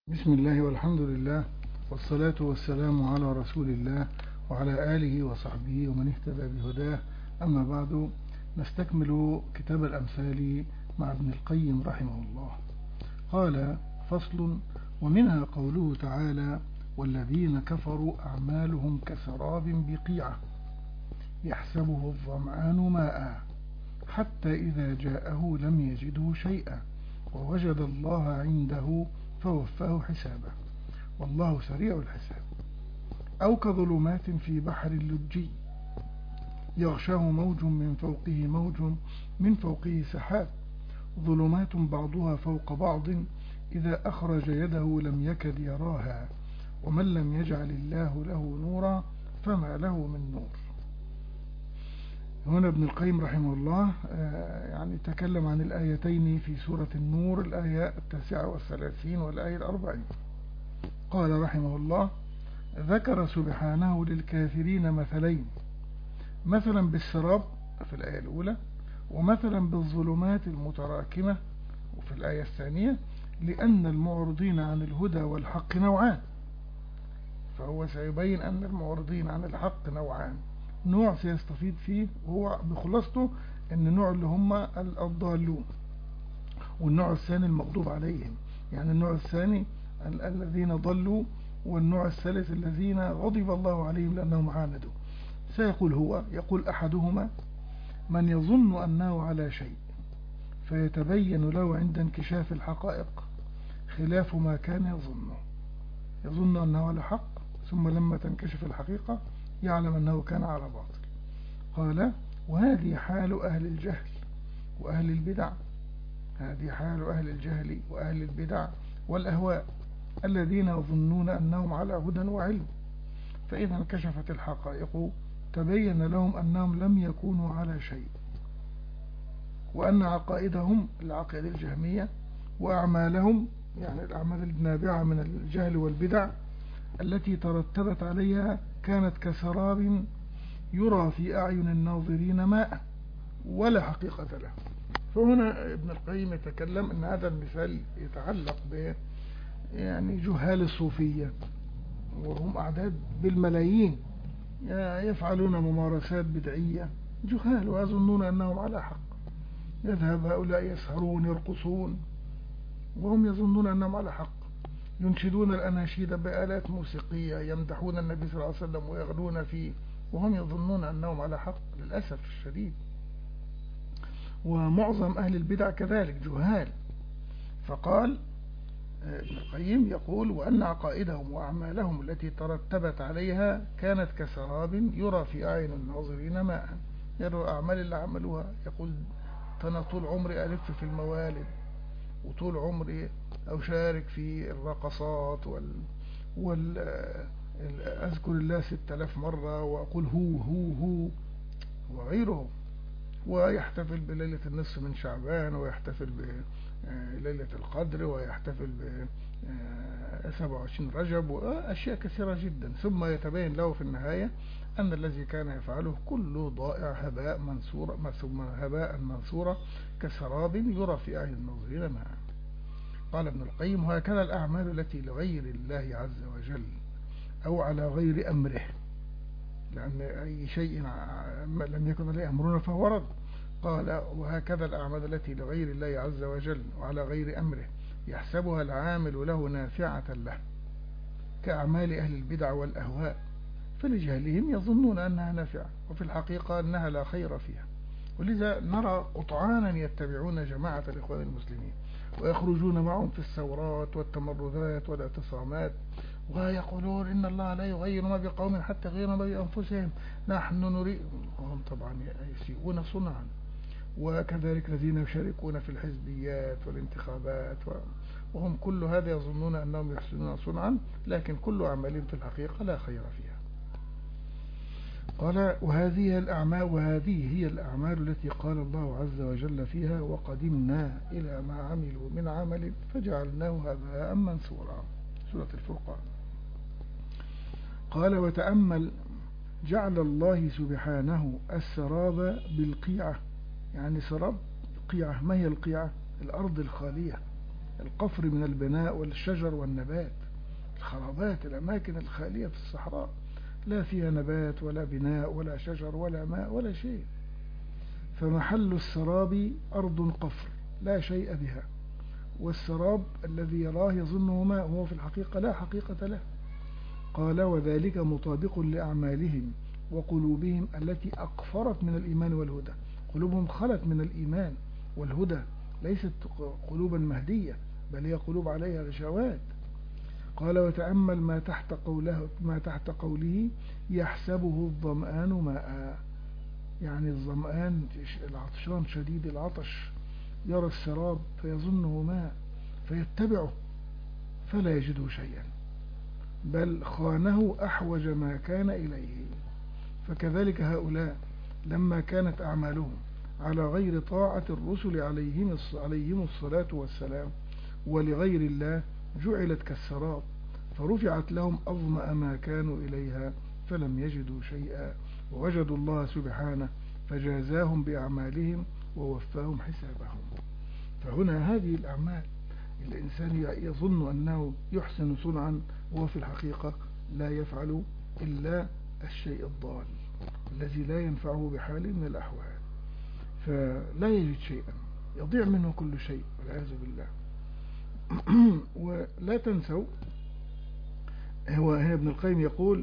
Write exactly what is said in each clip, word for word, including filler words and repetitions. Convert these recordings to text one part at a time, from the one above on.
بسم الله والحمد لله والصلاة والسلام على رسول الله وعلى آله وصحبه ومن اهتدى بهداه. أما بعد، نستكمل كتاب الأمثال مع ابن القيم رحمه الله. قال: فصل: ومنها قوله تعالى: والذين كفروا أعمالهم كسراب بقيعة يحسبه الظمآن ماء حتى إذا جاءه لم يجده شيئا ووجد الله عنده فوفاه حسابه والله سريع الحساب. أو كظلمات في بحر اللجي يغشاه موج من فوقه موج من فوقه سحاب ظلمات بعضها فوق بعض إذا أخرج يده لم يكد يراها ومن لم يجعل الله له نورا فما له من نور. هنا ابن القيم رحمه الله يعني تكلم عن الآيتين في سورة النور، الآية التاسعة والثلاثين والآية الأربعين. قال رحمه الله: ذكر سبحانه للكافرين مثلين، مثلا بالسراب في الآية الأولى، ومثلا بالظلمات المتراكمة وفي الآية الثانية، لأن المعرضين عن الهدى والحق نوعان. فهو سيبين أن المعرضين عن الحق نوعان، نوع سيستفيد فيه وهو بخلاصته أن النوع اللي هم الضالون، والنوع الثاني المغضوب عليهم، يعني النوع الثاني الذين ضلوا، والنوع الثالث الذين غضب الله عليهم لأنهم عاندوا. سيقول هو يقول أحدهما: من يظن أنه على شيء فيتبين له عند انكشاف الحقائق خلاف ما كان يظنه، يظن أنه على حق ثم لما تنكشف الحقيقة يعلم أنه كان على باطل. قال: وهذه حال أهل الجهل وأهل البدع، هذه حال أهل الجهل وأهل البدع والأهواء الذين يظنون أنهم على هدى وعلم، فإذا انكشفت الحقائق تبين لهم أنهم لم يكونوا على شيء، وأن عقائدهم العقائد الجهمية وأعمالهم يعني الأعمال النابعة من الجهل والبدع التي ترتبت عليها كانت كسراب يرى في أعين الناظرين ماء ولا حقيقة له. فهنا ابن القيم يتكلم أن هذا المثال يتعلق ب يعني جهال الصوفية، وهم أعداد بالملايين يفعلون ممارسات بدعية، جهال ويظنون أنهم على حق. يذهب هؤلاء يسهرون يرقصون وهم يظنون أنهم على حق، ينشدون الأناشيد بآلات موسيقية، يمدحون النبي صلى الله عليه وسلم ويغلون فيه وهم يظنون أنهم على حق للأسف الشديد. ومعظم أهل البدع كذلك جهال. فقال ابن القيم يقول: وأن عقائدهم وأعمالهم التي ترتبت عليها كانت كسراب يرى في أعين الناظرين ماء. يروا أعمال اللي عملوها، يقول: أنا طول عمري ألف في الموالد، وطول عمري أشارك في الرقصات وال... وال... أذكر الله ستة آلاف مرة وأقول هو هو هو وغيره، ويحتفل بليلة النصف من شعبان، ويحتفل بليلة القدر، ويحتفل ب سبعة وعشرين رجب وأشياء كثيرة جدا، ثم يتبين له في النهاية أن الذي كان يفعله كله ضائع هباء منثورا، ثم هباء منثورا كسراب يرى في أعين الناظرين ماء. قال ابن القيم: وهكذا الأعمال التي لغير الله عز وجل أو على غير أمره، لأن أي شيء لم يكن عليه أمرنا فهو رد. قال: وهكذا الأعمال التي لغير الله عز وجل وعلى غير أمره يحسبها العامل له نافعة له كأعمال أهل البدع والأهواء، فلجهلهم يظنون أنها نافعة وفي الحقيقة أنها لا خير فيها. ولذا نرى قطعانا يتبعون جماعة الإخوان المسلمين ويخرجون معهم في الثورات والتمردات والاعتصامات ويقولون إن الله لا يغير ما بقوم حتى يغيروا ما بأنفسهم، نحن نريد، وهم طبعا يسيئون صنعا. وكذلك الذين يشاركون في الحزبيات والانتخابات وهم كل هذا يظنون أنهم يحسنون صنعا، لكن كل أعمالهم في الحقيقة لا خير فيها. قال: وهذه الأعمال وهذه هي الأعمال التي قال الله عز وجل فيها: وقدمنا إلى ما عملوا من عمل فجعلناه هباء منثورا، سورة الفرقان. قال: وتأمل جعل الله سبحانه السراب بالقيعة، يعني سراب قيعة. ما هي القيعة؟ الأرض الخالية القفر من البناء والشجر والنبات. الخرابات، الأماكن الخالية في الصحراء لا فيها نبات ولا بناء ولا شجر ولا ماء ولا شيء. فمحل السراب أرض قفر لا شيء بها، والسراب الذي يراه يظنه ماء وهو في الحقيقة لا حقيقة له. قال وذلك مطابق لأعمالهم وقلوبهم التي أقفرت من الإيمان والهدى. قلوبهم خلت من الإيمان والهدى، ليست قلوبا مهدية، بل هي قلوب عليها غشاوات. قال وتأمل ما تحت قوله, ما تحت قوله يحسبه الظمآن ماء، يعني الظمآن العطشان شديد العطش يرى السراب فيظنه ماء فيتبعه فلا يجده شيئا، بل خانه أحوج ما كان إليه. فكذلك هؤلاء لما كانت أعمالهم على غير طاعة الرسل عليهم عليهم الصلاة والسلام ولغير الله جعلت كالسراب، فرفعت لهم أظمأ ما كانوا إليها فلم يجدوا شيئا، ووجدوا الله سبحانه فجازاهم بأعمالهم ووفاهم حسابهم. فهنا هذه الأعمال الإنسان يظن أنه يحسن صنعا وهو في الحقيقة لا يفعل إلا الشيء الضال الذي لا ينفعه بحال من الأحوال، فلا يجد شيئا، يضيع منه كل شيء والعياذ بالله. ولا تنسوا، هو هنا ابن القيم يقول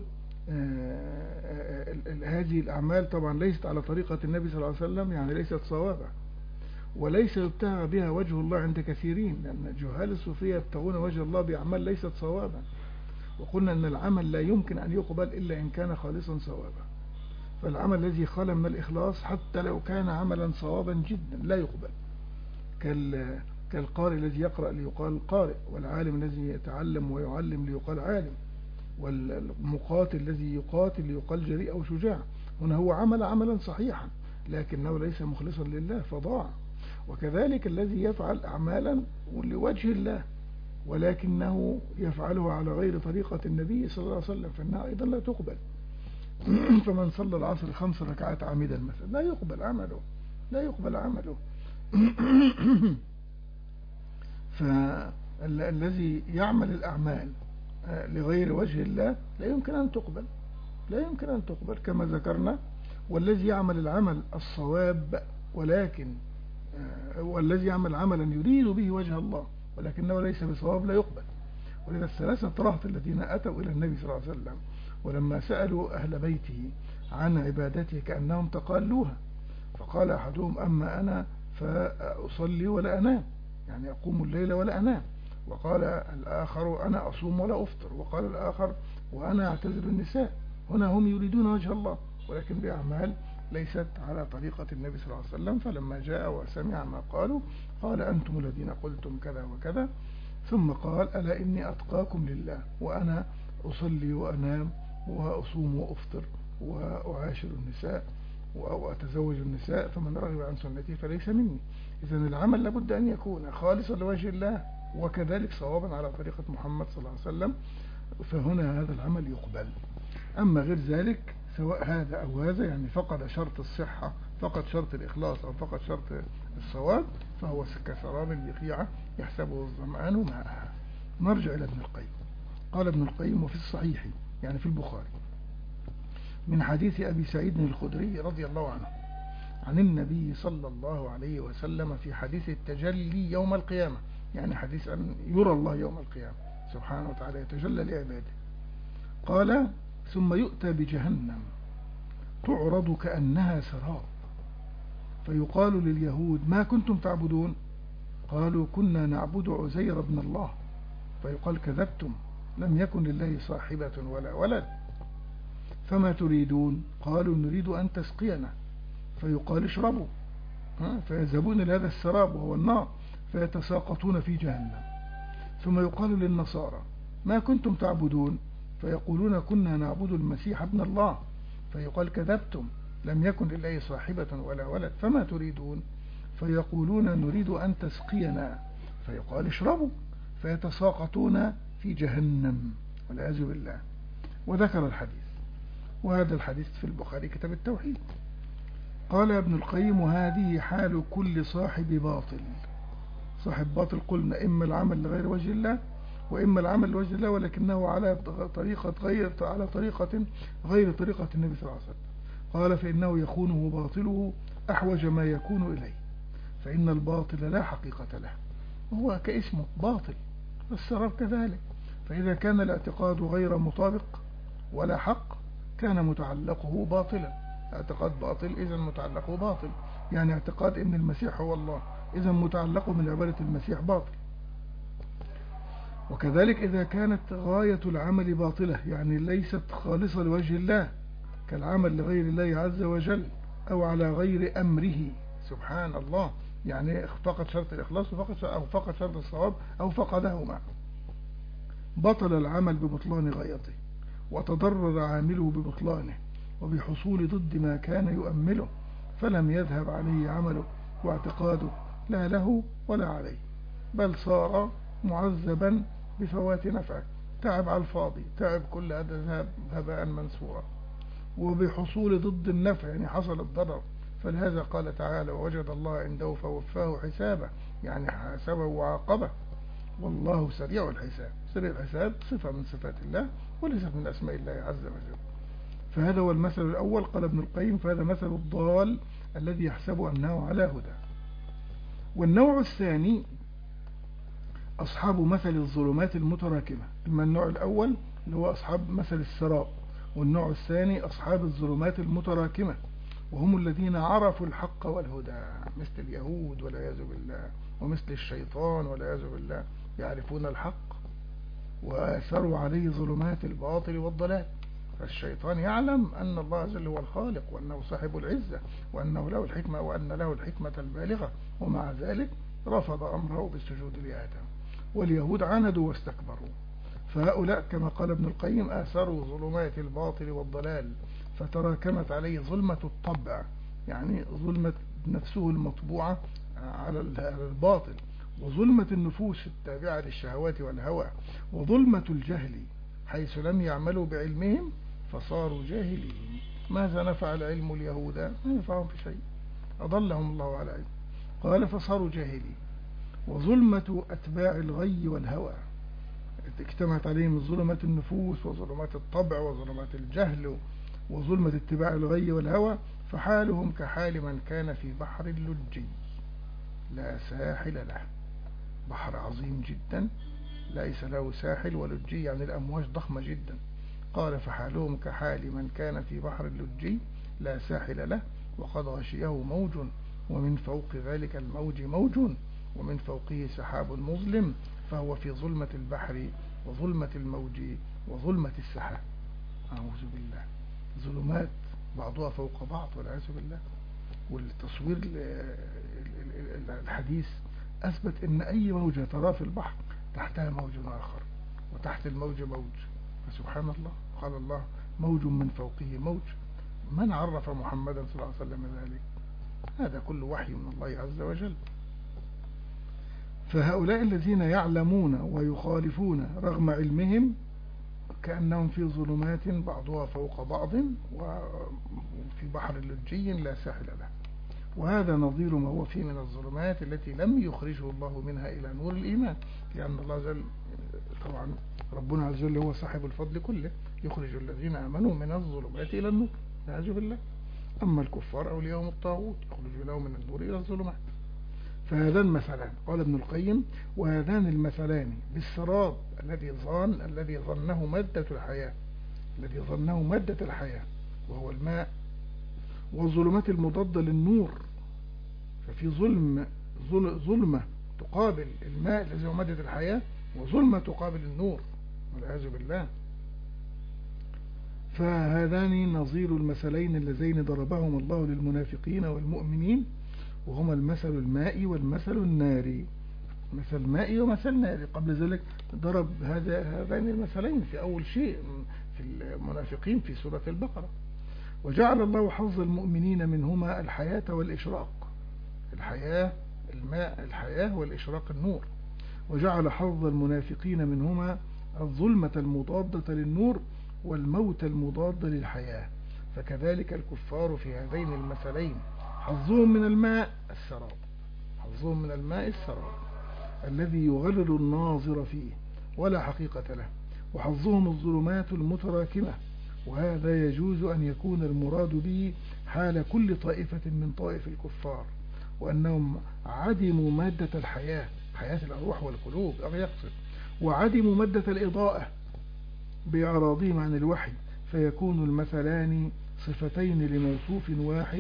هذه الأعمال طبعا ليست على طريقة النبي صلى الله عليه وسلم، يعني ليست صوابة، وليس يبتغى بها وجه الله عند كثيرين، لأن جهال الصوفية يبتغون وجه الله بأعمال ليست صوابا. وقلنا أن العمل لا يمكن أن يقبل إلا إن كان خالصا صوابا، فالعمل الذي خلى من الإخلاص حتى لو كان عملا صوابا جدا لا يقبل، كالقارئ الذي يقرأ ليقال قارئ، والعالم الذي يتعلم ويعلم ليقال عالم، والمقاتل الذي يقاتل ليقال جريء أو شجاع. هنا هو عمل عملا صحيحا لكنه ليس مخلصا لله فضاع. وكذلك الذي يفعل أعمالا لوجه الله ولكنه يفعله على غير طريقة النبي صلى الله عليه وسلم فإنها أيضا لا تقبل. فمن صلى العصر خمس ركعات عامدا مثلا لا يقبل عمله، لا يقبل عمله. فالذي يعمل الأعمال لغير وجه الله لا يمكن أن تقبل، لا يمكن أن تقبل كما ذكرنا. والذي يعمل العمل الصواب ولكن والذي يعمل عملا يريد به وجه الله ولكنه ليس بصواب لا يقبل. ولذا الثلاثة رهط الذين أتوا إلى النبي صلى الله عليه وسلم ولما سألوا أهل بيته عن عبادته كأنهم تقالوها، فقال أحدهم أما أنا فأصلي ولا أنام، يعني أقوم الليل ولا أنام. وقال الآخر أنا أصوم ولا أفطر. وقال الآخر وأنا أعتزل النساء. هنا هم يريدون وجه الله ولكن بأعمال ليست على طريقة النبي صلى الله عليه وسلم. فلما جاء وسمع ما قالوا قال أنتم الذين قلتم كذا وكذا، ثم قال ألا إني أتقاكم لله وأنا أصلي وأنام وأصوم وأفطر وأعاشر النساء وأتزوج النساء، فمن رغب عن سنتي فليس مني. إذن العمل لابد أن يكون خالصا لوجه الله وكذلك صوابا على طريقة محمد صلى الله عليه وسلم، فهنا هذا العمل يقبل. أما غير ذلك سواء هذا أو هذا، يعني فقد شرط الصحة، فقد شرط الإخلاص، أو فقد شرط الصواب، فهو كسراب بقيعة يحسبه الظمآن ماءها. نرجع إلى ابن القيم. قال ابن القيم وفي الصحيح يعني في البخاري من حديث أبي سعيد الخدري رضي الله عنه عن النبي صلى الله عليه وسلم في حديث التجلي يوم القيامة، يعني حديث أن يرى الله يوم القيامة سبحانه وتعالى يتجلى لعباده. قال ثم يؤتى بجهنم تعرض كأنها سراب فيقال لليهود ما كنتم تعبدون؟ قالوا كنا نعبد عزير بن الله. فيقال كذبتم، لم يكن لله صاحبة ولا ولد. فما تريدون؟ قالوا نريد أن تسقينا. فيقال اشربوا، فيذهبون إلى هذا السراب وهو النار فيتساقطون في جهنم. ثم يقال للنصارى ما كنتم تعبدون؟ فيقولون كنا نعبد المسيح ابن الله. فيقال كذبتم، لم يكن لله صاحبة ولا ولد. فما تريدون؟ فيقولون نريد أن تسقينا. فيقال اشربوا، فيتساقطون في جهنم والعياذ بالله. وذكر الحديث، وهذا الحديث في البخاري كتاب التوحيد. قال ابن القيم وهذه حال كل صاحب باطل، صاحب باطل قلنا إما العمل لغير وجه الله وإما العمل لوجه الله ولكنه على طريقة غير على طريقة غير طريقة النبي صلى الله عليه وسلم. قال فإنه يخونه باطله أحوج ما يكون إليه، فإن الباطل لا حقيقة له، هو كاسمه باطل، السراب كذلك. فإذا كان الاعتقاد غير مطابق ولا حق كان متعلقه باطلا. اعتقاد باطل إذا متعلقه باطل، يعني اعتقاد إن المسيح هو الله إذا متعلقه من عبادة المسيح باطل. وكذلك إذا كانت غاية العمل باطلة، يعني ليست خالصة لوجه الله كالعمل لغير الله عز وجل أو على غير أمره سبحان الله، يعني فقط شرط الإخلاص أو فقط شرط الصواب أو فقدهما، بطل العمل ببطلان غايته وتضرر عامله ببطلانه وبحصول ضد ما كان يؤمله، فلم يذهب عليه عمله واعتقاده لا له ولا عليه، بل صار معذبا بفوات نفعه، تعب على الفاضي، تعب كل هذا ذهب هباء منثورا، وبحصول ضد النفع يعني حصل الضرر. فلهذا قال تعالى ووجد الله عنده فوفاه حسابه، يعني حاسبه وعاقبه، والله سريع الحساب. سريع الحساب صفة من صفات الله وليست من أسماء الله عز وجل. فهذا هو المثل الأول. قال ابن القيم فهذا مثل الضال الذي يحسب أنه على هدى. والنوع الثاني أصحاب مثل الظلمات المتراكمة. إما النوع الأول اللي هو أصحاب مثل السراب، والنوع الثاني أصحاب الظلمات المتراكمة، وهم الذين عرفوا الحق والهدى، مثل اليهود والعياذ بالله، ومثل الشيطان والعياذ بالله، يعرفون الحق وأثروا عليه ظلمات الباطل والضلال. فالشيطان يعلم أن الله عز وجل هو الخالق وأنه صاحب العزة وأنه له الحكمة وأن له الحكمة البالغة، ومع ذلك رفض أمره بالسجود لآدم. واليهود عاندوا واستكبروا. فهؤلاء كما قال ابن القيم آثروا ظلمات الباطل والضلال فتراكمت عليه ظلمة الطبع، يعني ظلمة نفسه المطبوعة على الباطل، وظلمة النفوس التابعة للشهوات والهوى، وظلمة الجهل حيث لم يعملوا بعلمهم فصاروا جاهلين. ماذا نفع العلم اليهود؟ ما ينفعهم في شيء، أضلهم الله على علم. قال فصاروا جاهلين. وظلمة أتباع الغي والهوى اجتمعت عليهم ظلمة النفوس وظلمات الطبع وظلمات الجهل وظلمة اتباع الغي والهوى، فحالهم كحال من كان في بحر اللجي لا ساحل له. بحر عظيم جدا ليس له ساحل، ولجي يعني الأمواج ضخمة جدا. قال فحالهم كحال من كان في بحر اللجي لا ساحل له وقد غشيه موج ومن فوق ذلك الموج موج ومن فوقه سحاب مظلم فهو في ظلمة البحر وظلمة الموج وظلمة السحاب. أعوذ بالله، ظلمات بعضها فوق بعض والعياذ بالله. والتصوير الحديث أثبت أن أي موجة ترى في البحر تحتها موج آخر وتحت الموج موج، فسبحان الله. قال الله موج من فوقه موج. من عرف محمدا صلى الله عليه وسلم ذلك؟ هذا كل وحي من الله عز وجل. فهؤلاء الذين يعلمون ويخالفون رغم علمهم كأنهم في ظلمات بعضها فوق بعض وفي بحر لجي لا ساحل له. وهذا نظير ما هو فيه من الظلمات التي لم يخرجه الله منها إلى نور الإيمان، لأن الله عز وجل طبعا ربنا عز وجل هو صاحب الفضل كله، يخرج الذين آمنوا من الظلمات إلى النور نعوذ بالله. أما الكفار أولياءهم الطاغوت يخرج لهم من النور إلى الظلمات. فهذان مثلان قال ابن القيم وهذان المثلان بالسراب الذي ظن الذي ظنه مادة الحياة الذي ظنه مادة الحياة وهو الماء، والظلمات المضادة للنور. ففي ظلم ظلمة تقابل الماء الذي هو مادة الحياة، وظلمة تقابل النور والعياذ بالله. فهذان نظير المثلين اللذين ضربهم الله للمنافقين والمؤمنين، وهما المثل المائي والمثل الناري. مثل مائي ومثل ناري. قبل ذلك ضرب هذا هذين المثلين في أول شيء في المنافقين في سورة البقرة. وجعل الله حظ المؤمنين منهما الحياة والإشراق، الحياة الماء الحياة والإشراق النور. وجعل حظ المنافقين منهما الظلمة المضادة للنور والموت المضاد للحياة. فكذلك الكفار في هذين المثلين حظهم من الماء السراب حظهم من الماء السراب الذي يغرر الناظر فيه ولا حقيقة له، وحظهم الظلمات المتراكمة. وهذا يجوز أن يكون المراد به حال كل طائفة من طائف الكفار، وأنهم عدموا مادة الحياة، حياة الأرواح والقلوب أو يقصد، وعدموا مادة الإضاءة بإعراضهم عن الوحي، فيكون المثلان صفتين لموصوف واحد.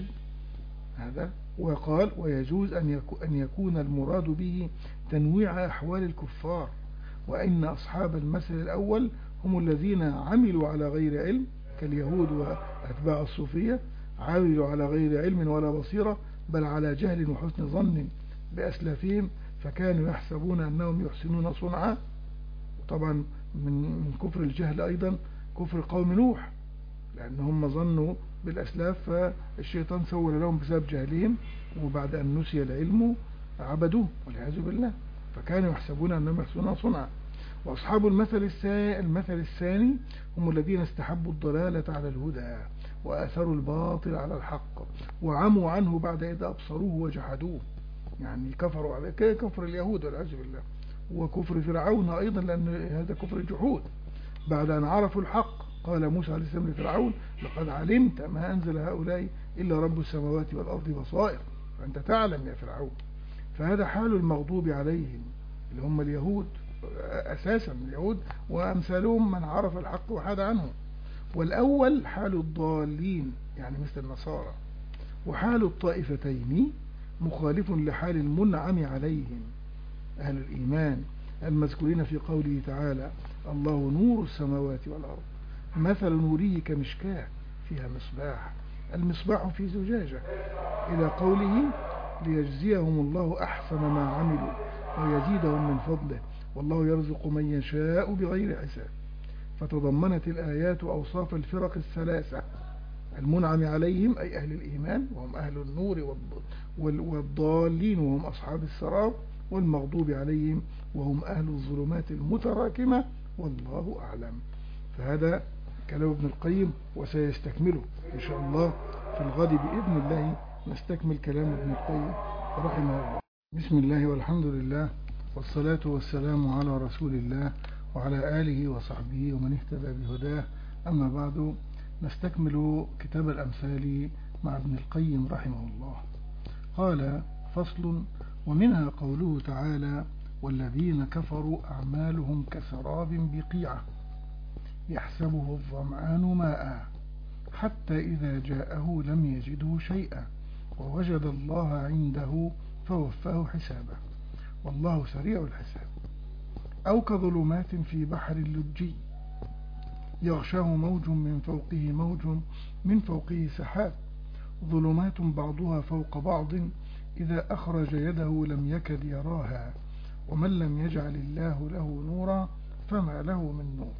هذا وقال ويجوز أن يكون المراد به تنويع أحوال الكفار، وإن أصحاب المثل الأول هم الذين عملوا على غير علم كاليهود وأتباع الصوفية، عملوا على غير علم ولا بصيرة، بل على جهل وحسن ظن بأسلافهم، فكانوا يحسبون أنهم يحسنون صنعا. طبعا من كفر الجهل أيضا كفر قوم نوح، لأنهم ظنوا بالأسلاف فالشيطان سول لهم بسبب جهلهم، وبعد أن نسي العلم عبدوه والعياذ بالله، فكانوا يحسبون أنهم يحسنون صنعا. وأصحاب المثل المثل الثاني هم الذين استحبوا الضلالة على الهدى وآثروا الباطل على الحق وعموا عنه بعد إذا أبصروه وجحدوه، يعني كفروا عليه كفر اليهود والعياذ بالله، وكفر فرعون أيضا، لأن هذا كفر الجحود بعد أن عرفوا الحق. قال موسى عليه السلام لفرعون: لقد علمت ما أنزل هؤلاء إلا رب السماوات والأرض بصائر، فأنت تعلم يا فرعون. فهذا حال المغضوب عليهم اللي هم اليهود أساسا، اليهود وأمثالهم من عرف الحق وحاد عنه. والأول حال الضالين يعني مثل النصارى. وحال الطائفتين مخالف لحال المنعم عليهم أهل الإيمان المذكورين في قوله تعالى: الله نور السماوات والأرض، مثل نوره كمشكاة فيها مصباح، المصباح في زجاجة، إلى قوله: ليجزيهم الله أحسن ما عملوا ويزيدهم من فضله والله يرزق من يشاء بغير حساب. فتضمنت الآيات أوصاف الفرق الثلاثة: المنعم عليهم أي أهل الإيمان وهم أهل النور، والضالين وهم أصحاب السراب، والمغضوب عليهم وهم أهل الظلمات المتراكمة، والله أعلم. فهذا كلام ابن القيم وسيستكمله إن شاء الله في الغد بإذن الله، نستكمل كلام ابن القيم رحمه الله. بسم الله والحمد لله والصلاة والسلام على رسول الله وعلى آله وصحبه ومن اهتدى بهداه. أما بعد، نستكمل كتاب الأمثال مع ابن القيم رحمه الله. قال: فصل: ومنها قوله تعالى: والذين كفروا أعمالهم كسراب بقيعة يحسبه الظمآن ماء حتى إذا جاءه لم يجده شيئا ووجد الله عنده فوفاه حسابه والله سريع الحساب. أو كظلمات في بحر اللجي يغشاه موج من فوقه موج من فوقه سحاب، ظلمات بعضها فوق بعض إذا أخرج يده لم يكد يراها، ومن لم يجعل الله له نورا فما له من نور.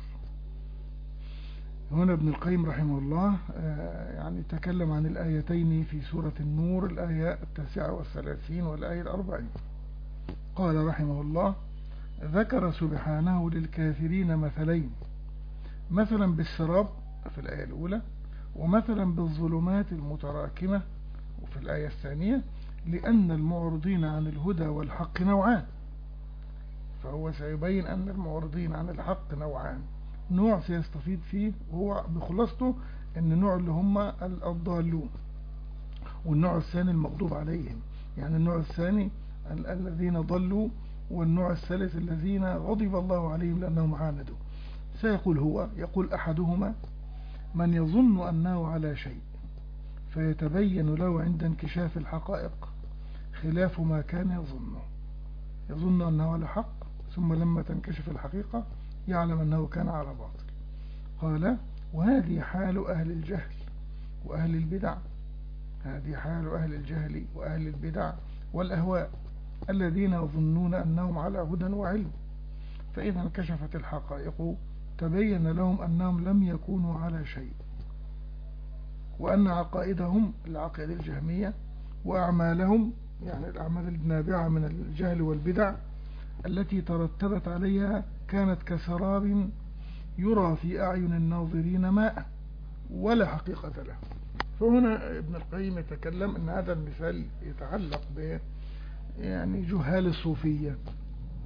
هنا ابن القيم رحمه الله يعني تكلم عن الآيتين في سورة النور، الآية التاسعة والثلاثين والآية الأربعين. قال رحمه الله: ذكر سبحانه للكافرين مثلين، مثلا بالسراب في الآية الأولى، ومثلا بالظلمات المتراكمة وفي الآية الثانية، لأن المعرضين عن الهدى والحق نوعان. فهو سيبين أن المعرضين عن الحق نوعان، نوع سيستفيد فيه وهو بخلاصته أن النوع اللي هم الضالون، والنوع الثاني المغضوب عليهم، يعني النوع الثاني الذين ضلوا، والنوع الثالث الذين غضب الله عليهم لأنهم عاندوا. سيقول هو يقول أحدهما: من يظن أنه على شيء فيتبين له عند انكشاف الحقائق خلاف ما كان يظنه، يظن أنه على حق ثم لما تنكشف الحقيقة يعلم أنه كان على باطل. قال: وهذه حال أهل الجهل وأهل البدع، هذه حال أهل الجهل وأهل البدع والأهواء الذين يظنون أنهم على هدى وعلم، فإذا انكشفت الحقائق تبين لهم أنهم لم يكونوا على شيء، وأن عقائدهم العقائد الجهمية وأعمالهم يعني الأعمال النابعة من الجهل والبدع التي ترتبت عليها كانت كسراب يرى في أعين الناظرين ماء ولا حقيقة له. فهنا ابن القيم يتكلم أن هذا المثال يتعلق ب يعني جهال الصوفية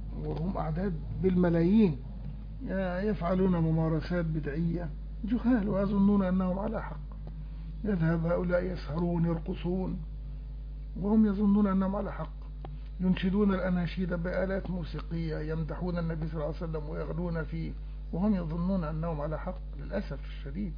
وهم أعداد بالملايين يفعلون ممارسات بدعية، جهال ويظنون أنهم على حق. يذهب هؤلاء يسهرون يرقصون وهم يظنون أنهم على حق، ينشدون الأناشيد بآلات موسيقية، يمدحون النبي صلى الله عليه وسلم ويغلون فيه وهم يظنون أنهم على حق للأسف الشديد.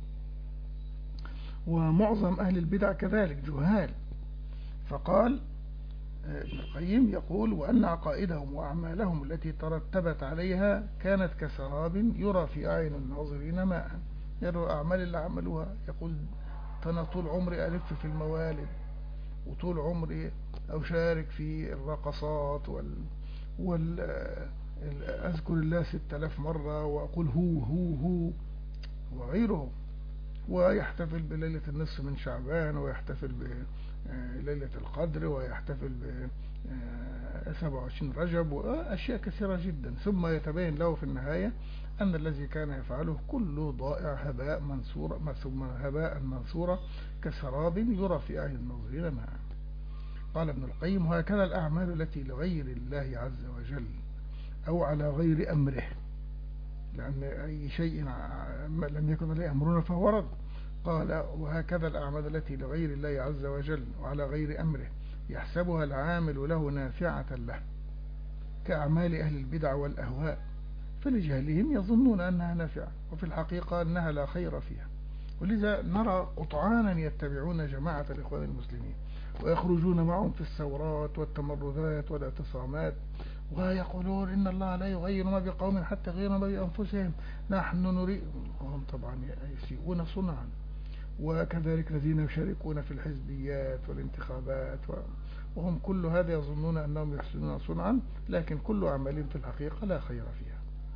ومعظم أهل البدع كذلك جهال. فقال ابن القيم يقول: وأن عقائدهم وأعمالهم التي ترتبت عليها كانت كسراب يرى في أعين الناظرين ماء. يرى الأعمال اللي عملوها، يقول: أنا طول عمري ألف في الموالد، وطول عمري أشارك في الرقصات وال, وال... أذكر الله ستة آلاف مرة وأقول هو هو هو وغيره، ويحتفل بليلة النصف من شعبان، ويحتفل بليلة القدر، ويحتفل ب سبعة وعشرين رجب وأشياء كثيرة جدا. ثم يتبين له في النهاية أن الذي كان يفعله كله ضائع هباء منثورا، ثم هباء منثورا كسراب يرى في أعين الناظرين ماء. قال ابن القيم: وهكذا الأعمال التي لغير الله عز وجل أو على غير أمره، لأن أي شيء لم يكن عليه أمرنا فهو رد. قال: وهكذا الأعمال التي لغير الله عز وجل وعلى غير أمره يحسبها العامل له نافعة له، كأعمال أهل البدع والأهواء، فلجهلهم يظنون أنها نافعة وفي الحقيقة أنها لا خير فيها. ولذا نرى قطعانا يتبعون جماعة الإخوان المسلمين ويخرجون معهم في الثورات والتمردات والاعتصامات، ويقولون إن الله لا يغير ما بقوم حتى يغيروا ما بأنفسهم، نحن نريد. وهم طبعا يسيئون صنعا. وكذلك الذين يشاركون في الحزبيات والانتخابات، وهم كل هذا يظنون أنهم يحسنون صنعا، لكن كل أعمالهم في الحقيقة لا خير فيها.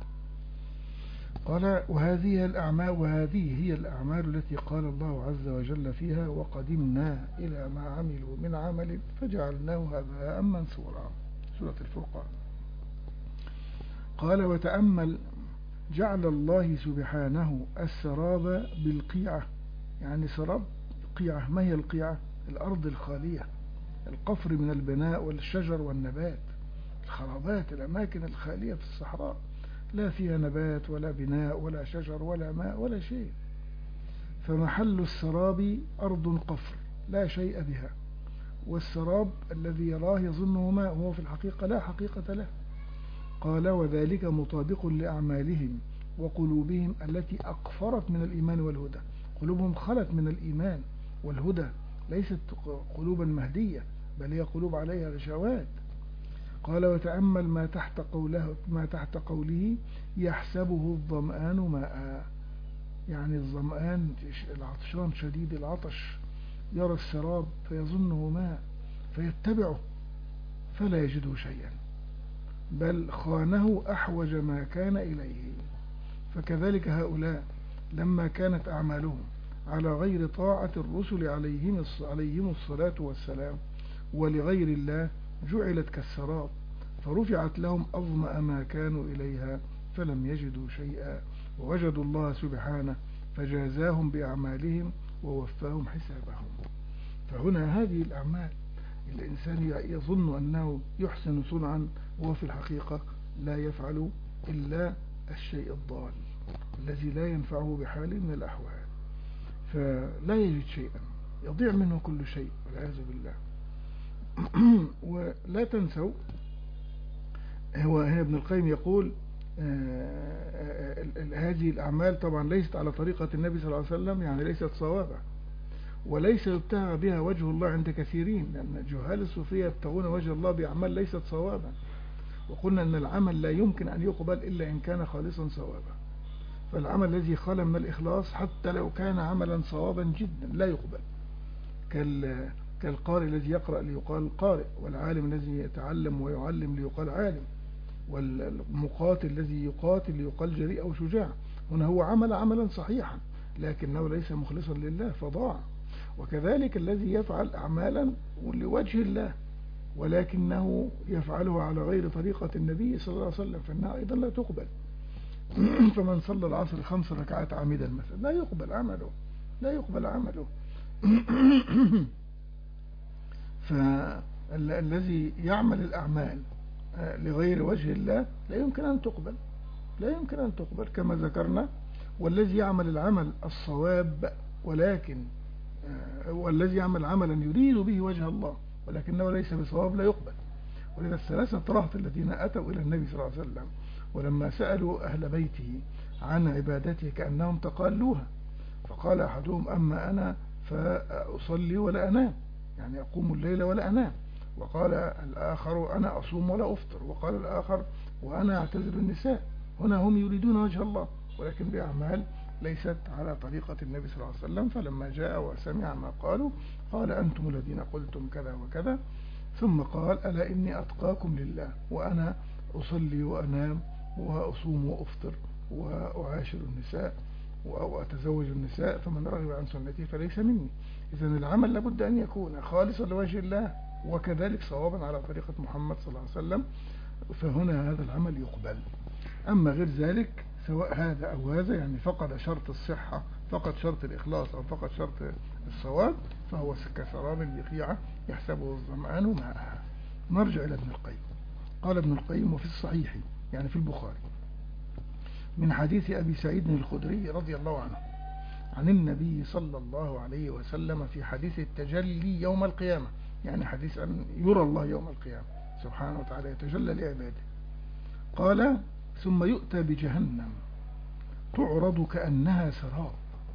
قال: وهذه الأعمال وهذه هي الأعمال التي قال الله عز وجل فيها: وقدمنا إلى ما عملوا من عمل فجعلناه هباء منثورا. سورة الفرقان. قال: وتأمل جعل الله سبحانه السراب بالقيعة، يعني سراب قيعة. ما هي القيعة؟ الأرض الخالية، القفر من البناء والشجر والنبات، الخرابات، الأماكن الخالية في الصحراء لا فيها نبات ولا بناء ولا شجر ولا ماء ولا شيء. فمحل السراب أرض قفر لا شيء بها، والسراب الذي يراه يظنه ماء وهو في الحقيقة لا حقيقة له. قال: وذلك مطابق لأعمالهم وقلوبهم التي أقفرت من الإيمان والهدى. قلوبهم خلت من الإيمان والهدى، ليست قلوبا مهدية، بل هي قلوب عليها غشاوات. قال: وتأمل ما تحت قوله ما تحت قوله يحسبه الظمآن ماء، يعني الظمآن العطشان شديد العطش يرى السراب فيظنه ماء فيتبعه فلا يجده شيئا، بل خانه أحوج ما كان إليه. فكذلك هؤلاء لما كانت أعمالهم على غير طاعة الرسل عليهم عليهم الصلاة والسلام ولغير الله جعلت كالسراب، فرفعت لهم أظمأ ما كانوا إليها فلم يجدوا شيئا، ووجدوا الله سبحانه فجازاهم بأعمالهم ووفاهم حسابهم. فهنا هذه الأعمال الإنسان يظن أنه يحسن صنعا وهو في الحقيقة لا يفعل إلا الشيء الضال الذي لا ينفعه بحال من الأحوال، فلا يجد شيئا، يضيع منه كل شيء والعياذ بالله. ولا تنسوا، هو هنا ابن القيم يقول هذه الأعمال طبعا ليست على طريقة النبي صلى الله عليه وسلم، يعني ليست صوابا، وليس يبتغى بها وجه الله عند كثيرين، لأن جهال الصوفية يبتغون وجه الله بأعمال ليست صوابا. وقلنا أن العمل لا يمكن أن يقبل إلا إن كان خالصا صوابا، فالعمل الذي خلا من الإخلاص حتى لو كان عملا صوابا جدا لا يقبل، كالقارئ الذي يقرأ ليقال قارئ، والعالم الذي يتعلم ويعلم ليقال عالم، والمقاتل الذي يقاتل ليقال جريء أو شجاع. هنا هو عمل عملا صحيحا لكنه ليس مخلصا لله فضاع. وكذلك الذي يفعل أعمالا لوجه الله ولكنه يفعله على غير طريقة النبي صلى الله عليه وسلم فإنها أيضا لا تقبل. فمن صلى العصر خمس ركعات عامدا مثلا لا يقبل عمله، لا يقبل عمله. فالذي يعمل الأعمال لغير وجه الله لا يمكن أن تقبل، لا يمكن أن تقبل كما ذكرنا. والذي يعمل العمل الصواب ولكن والذي يعمل عملا يريد به وجه الله ولكنه ليس بصواب لا يقبل. ولذا الثلاثة رهط الذين أتوا إلى النبي صلى الله عليه وسلم ولما سألوا أهل بيته عن عبادته كأنهم تقالوها، فقال أحدهم أما أنا فأصلي ولا أنام، يعني أقوم الليل ولا أنام. وقال الآخر أنا أصوم ولا أفطر. وقال الآخر وأنا أعتزل النساء. هنا هم يريدون وجه الله ولكن بأعمال ليست على طريقة النبي صلى الله عليه وسلم. فلما جاء وسمع ما قالوا قال أنتم الذين قلتم كذا وكذا، ثم قال ألا إني أتقاكم لله وأنا أصلي وأنام وأصوم وأفطر وأعاشر النساء وأتزوج النساء، فمن رغب عن سنتي فليس مني. إذن العمل لابد أن يكون خالصا لوجه الله وكذلك صوابا على طريقة محمد صلى الله عليه وسلم، فهنا هذا العمل يقبل. أما غير ذلك سواء هذا أو هذا، يعني فقد شرط الصحة فقد شرط الإخلاص أو فقد شرط الصواب، فهو كسراب بقيعة يحسبه الظمآن ماءها. نرجع إلى ابن القيم. قال ابن القيم وفي الصحيح يعني في البخاري من حديث أبي سعيد الخدري رضي الله عنه عن النبي صلى الله عليه وسلم في حديث التجلي يوم القيامة، يعني حديث أن يرى الله يوم القيامة سبحانه وتعالى يتجلى لعباده. قال ثم يؤتى بجهنم تعرض كأنها سراب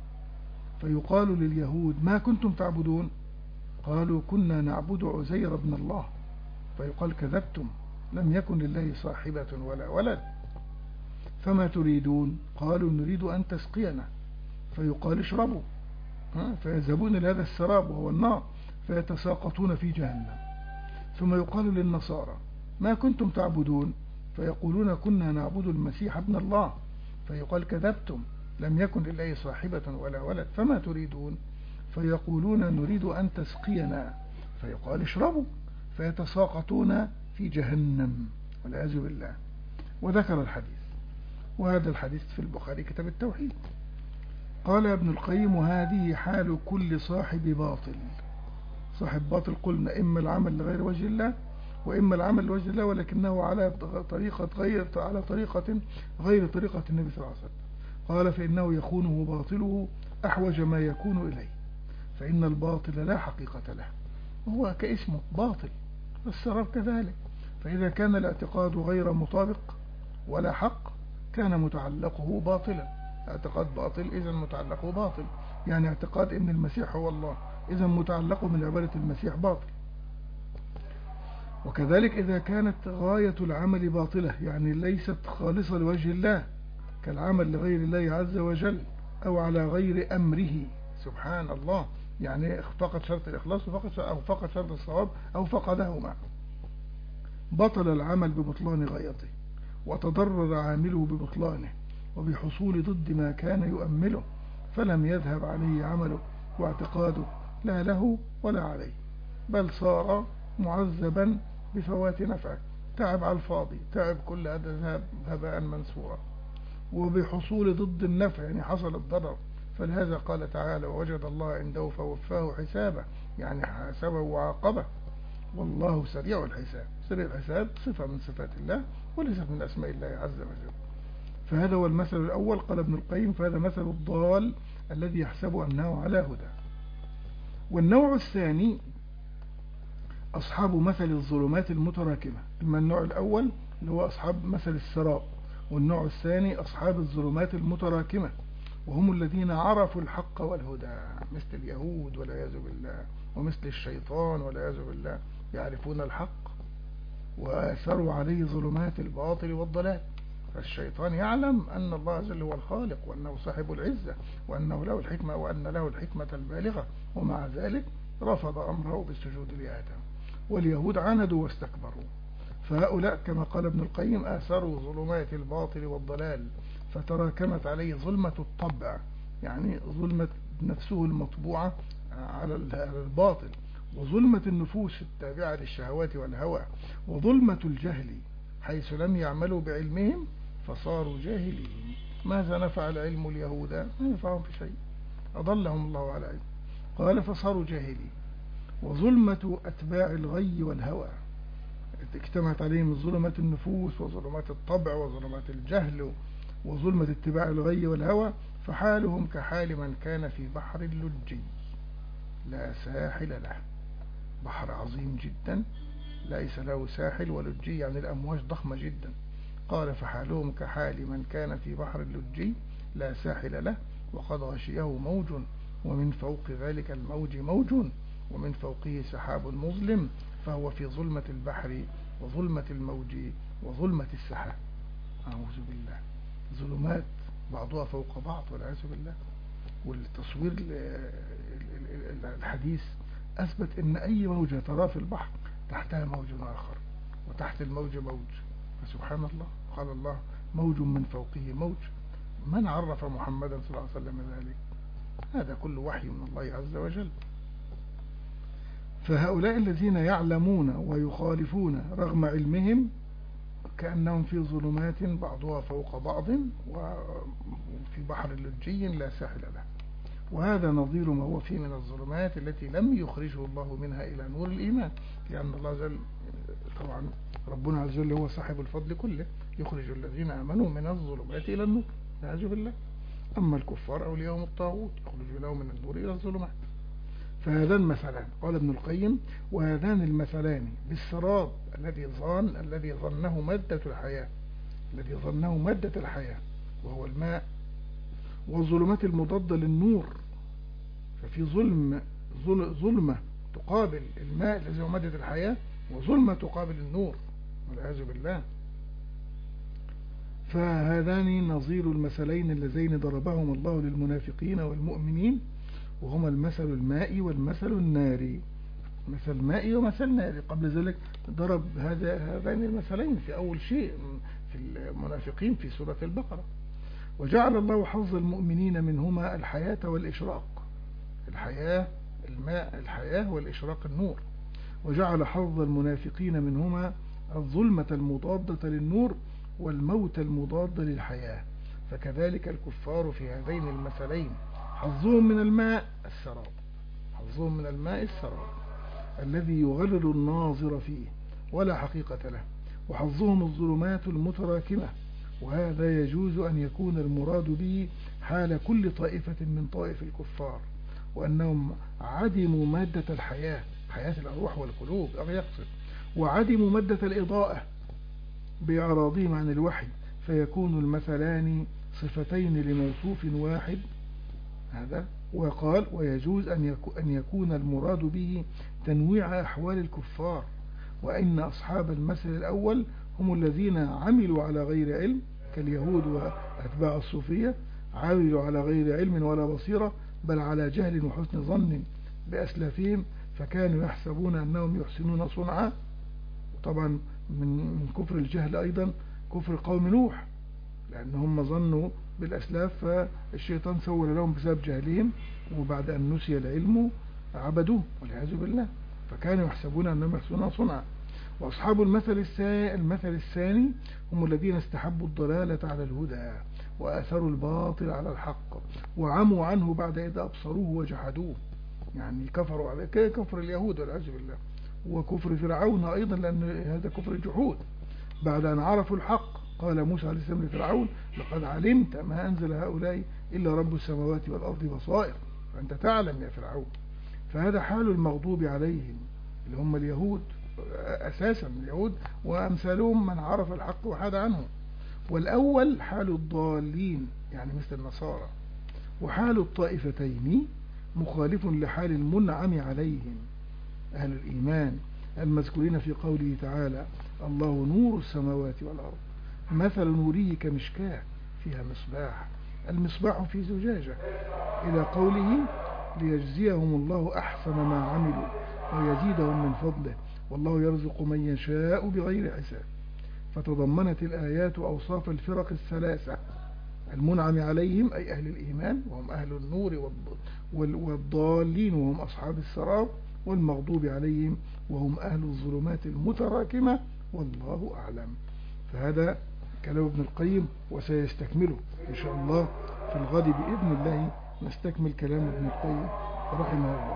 فيقال لليهود ما كنتم تعبدون؟ قالوا كنا نعبد عزير بن الله. فيقال كذبتم لم يكن لله صاحبة ولا ولد. فما تريدون؟ قالوا نريد أن تسقينا. فيقال اشربوا، فيذهبون إلى هذا السراب وهو النار فيتساقطون في جهنم. ثم يقال للنصارى ما كنتم تعبدون؟ فيقولون كنا نعبد المسيح ابن الله. فيقال كذبتم لم يكن لله صاحبة ولا ولد. فما تريدون؟ فيقولون نريد أن تسقينا. فيقال اشربوا، فيتساقطون في جهنم والعياذ بالله. وذكر الحديث، وهذا الحديث في البخاري كتاب التوحيد. قال ابن القيم وهذه حال كل صاحب باطل. صاحب باطل قلنا إما العمل لغير وجه الله وإما العمل لوجه الله ولكنه على طريقة غير على طريقة غير طريقة النبي صلى الله عليه وسلم. قال فإنه يخونه باطله أحوج ما يكون إليه، فإن الباطل لا حقيقة له وهو كاسمه باطل، السراب كذلك. فإذا كان الاعتقاد غير مطابق ولا حق كان متعلقه باطلا. اعتقاد باطل إذا متعلقه باطل، يعني اعتقاد إن المسيح هو الله إذا متعلقه من عبادة المسيح باطل. وكذلك إذا كانت غاية العمل باطلة يعني ليست خالصة لوجه الله كالعمل لغير الله عز وجل أو على غير أمره سبحان الله، يعني فقط شرط الإخلاص أو فقط شرط الصواب أو فقدهما، بطل العمل ببطلان غايته وتضرر عامله ببطلانه وبحصول ضد ما كان يؤمله، فلم يذهب عليه عمله واعتقاده لا له ولا عليه، بل صار معذبا بفوات نفعه، تعب على الفاضي، تعب كل هذا ذهب هباء منثورا، وبحصول ضد النفع يعني حصل الضرر. فلهذا قال تعالى ووجد الله عنده فوفاه حسابه، يعني حاسبه وعاقبه، والله سريع الحساب. سريع الحساب صفة من صفات الله وليست من أسماء الله عز وجل. فهذا هو المثل الأول. قال ابن القيم فهذا مثل الضال الذي يحسب أنه على هدى. والنوع الثاني أصحاب مثل الظلمات المتراكمة. إما النوع الأول اللي هو أصحاب مثل السراب، والنوع الثاني أصحاب الظلمات المتراكمة وهم الذين عرفوا الحق والهدى مثل اليهود والعياذ بالله ومثل الشيطان والعياذ بالله، يعرفون الحق وأثروا عليه ظلمات الباطل والضلال. فالشيطان يعلم أن الله عز وجل هو الخالق وأنه صاحب العزة وأنه له الحكمة وأن له الحكمة البالغة، ومع ذلك رفض أمره بالسجود لآدم. واليهود عاندوا واستكبروا، فهؤلاء كما قال ابن القيم آثروا ظلمات الباطل والضلال فتراكمت عليه ظلمة الطبع، يعني ظلمة نفسه المطبوعة على الباطل، وظلمة النفوس التابعة للشهوات والهوى، وظلمة الجهل حيث لم يعملوا بعلمهم فصاروا جاهلين. ماذا نفع العلم اليهود؟ ما ينفعهم في شيء، أضلهم الله على علم. قال فصاروا جاهلين. وظلمة أتباع الغي والهوى اجتمعت عليهم ظلمات النفوس وظلمات الطبع وظلمات الجهل وظلمة اتباع الغي والهوى، فحالهم كحال من كان في بحر لجي لا ساحل له. بحر عظيم جدا ليس له ساحل، ولجي يعني الأمواج ضخمة جدا. قال فحالهم كحال من كان في بحر لجي لا ساحل له وقد غشيه موج ومن فوق ذلك الموج موج ومن فوقه سحاب مظلم فهو في ظلمة البحر وظلمة الموج وظلمة السحاب. أعوذ بالله. ظلمات بعضها فوق بعض والعياذ بالله. والتصوير الحديث أثبت أن أي موجة ترى في البحر تحتها موج آخر وتحت الموج موج، فسبحان الله. قال الله موج من فوقه موج. من عرف محمدا صلى الله عليه وسلم ذلك؟ هذا كل وحي من الله عز وجل. فهؤلاء الذين يعلمون ويخالفون رغم علمهم كأنهم في ظلمات بعضها فوق بعض وفي بحر لجي لا ساحل له. وهذا نظير ما هو فيه من الظلمات التي لم يخرجه الله منها إلى نور الإيمان، لأن الله جل طبعا ربنا عز وجل هو صاحب الفضل كله، يخرج الذين آمنوا من الظلمات إلى النور نعوذ بالله. أما الكفار أولياءهم الطاغوت يخرج لهم من النور إلى الظلمات. فهذان مثلان قال ابن القيم وهذان المثلان بالسراب الذي ظن الذي ظنه مادة الحياة الذي ظنه مادة الحياة وهو الماء، والظلمات المضادة للنور. ففي ظلم ظلمة تقابل الماء الذي هو مادة الحياة وظلمة تقابل النور والعياذ بالله. فهذان نظير المثلين اللذين ضربهم الله للمنافقين والمؤمنين، وهما المثل المائي والمثل الناري. مثل مائي ومثل ناري. قبل ذلك ضرب هذا هذين المثلين في أول شيء في المنافقين في سورة البقرة. وجعل الله حظ المؤمنين منهما الحياة والإشراق. الحياة الماء الحياة والإشراق النور. وجعل حظ المنافقين منهما الظلمة المضادة للنور والموت المضاد للحياة. فكذلك الكفار في هذين المثلين حظهم من الماء السراب حظهم من الماء السراب الذي يغرر الناظر فيه ولا حقيقة له، وحظهم الظلمات المتراكمة. وهذا يجوز أن يكون المراد به حال كل طائفة من طائف الكفار، وأنهم عدموا مادة الحياة حياة الأرواح والقلوب أو يقصد، وعدموا مادة الإضاءة بإعراضهم عن الوحي، فيكون المثلان صفتين لموصوف واحد. هذا وقال ويجوز أن يكون المراد به تنويع أحوال الكفار، وإن أصحاب المثل الأول هم الذين عملوا على غير علم كاليهود وأتباع الصوفية، عملوا على غير علم ولا بصيرة بل على جهل وحسن ظن بأسلافهم، فكانوا يحسبون أنهم يحسنون صنعا. طبعا من كفر الجهل أيضا كفر قوم نوح، لأنهم ظنوا بالأسلاف فالشيطان سول لهم بسبب جهلهم، وبعد أن نسي العلم عبدوه والعياذ بالله، فكانوا يحسبون أنهم يحسنون صنعا. وأصحاب المثل المثل الثاني هم الذين استحبوا الضلالة على الهدى وآثروا الباطل على الحق وعموا عنه بعد إذا أبصروه وجحدوه، يعني كفروا على كفر اليهود والعياذ بالله، وكفر فرعون أيضا لأن هذا كفر الجحود. بعد أن عرفوا الحق قال موسى عليه السلام لفرعون لقد علمت ما أنزل هؤلاء إلا رب السماوات والأرض بصائر، فأنت تعلم يا فرعون. فهذا حال المغضوب عليهم اللي هم اليهود أساسا اليهود وأمثالهم من عرف الحق وحاد عنه. والأول حال الضالين يعني مثل النصارى. وحال الطائفتين مخالف لحال المنعم عليهم أهل الإيمان المذكورين في قوله تعالى الله نور السماوات والأرض مثل نوره كمشكاة فيها مصباح المصباح في زجاجة إلى قوله ليجزيهم الله أحسن ما عملوا ويزيدهم من فضله والله يرزق من يشاء بغير حساب. فتضمنت الآيات أوصاف الفرق الثلاثة المنعم عليهم أي أهل الإيمان وهم أهل النور، والضالين وهم أصحاب السراب، والمغضوب عليهم وهم أهل الظلمات المتراكمة والله أعلم. فهذا كلام ابن القيم وسيستكمله إن شاء الله في الغد بإذن الله، نستكمل كلام ابن القيم رحمه الله.